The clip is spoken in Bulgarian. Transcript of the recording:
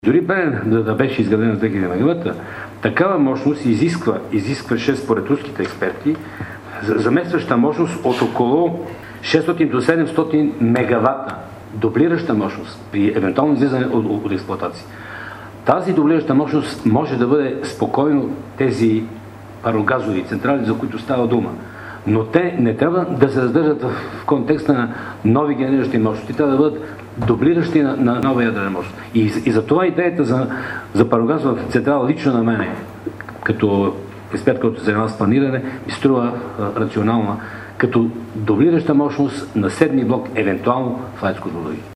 Дори да беше изградена с 2000 мегавата, такава мощност изискваше според руските експерти заместваща мощност от около 600 до 700 мегавата, дублираща мощност при евентуално излизане от експлоатация. Тази дублираща мощност може да бъде спокойно тези парогазови централи, за които става дума. Но те не трябва да се задържат в контекста на нови генериращи мощности, трябва да бъдат дублиращи на нова ядрена мощност. И за това идеята за парогазова централа лично на мене, като експерт, който се занимава с планиране, ми струва рационална, като дублираща мощност на седми блок, евентуално в АЕЦ „Козлодуй“.